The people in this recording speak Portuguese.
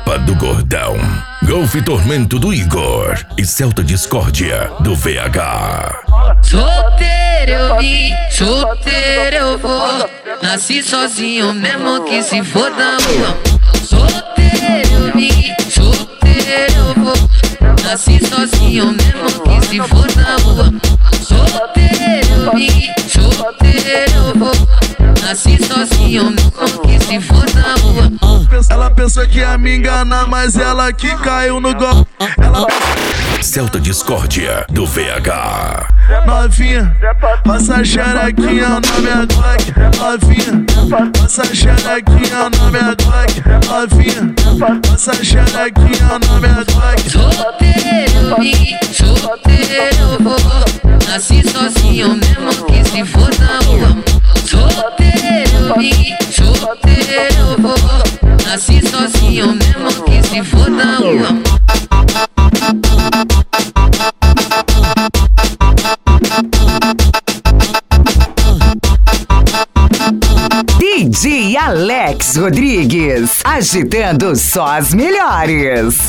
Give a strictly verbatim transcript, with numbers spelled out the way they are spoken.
Tropa do Gordão, Golf Tormento do Igor e Celta Discórdia do V H. Solteiro eu vim, solteiro eu vou. Nasci sozinho mesmo que se for da rua. Solteiro eu vim, solteiro eu vou. Nasci sozinho mesmo que se for da rua. Solteiro eu vim, solteiro eu vou. Nasci sozinho mesmo que se for da rua. Ela pensou que ia me enganar, mas ela que caiu no golpe. Ela... Celta Discórdia do V H. Novinha, passa xerequinha na minha Glock. Novinha, passa xerequinha na minha Glock. Novinha, passa xerequinha na minha Glock. Solteiro eu vim, solteiro eu vou. Nasci sozinho mesmo que se for da rua. Solteiro eu vim, solteiro eu vou. Nasci sozinho mesmo que se for da rua. D J Alex Rodrigues, agitando só as melhores.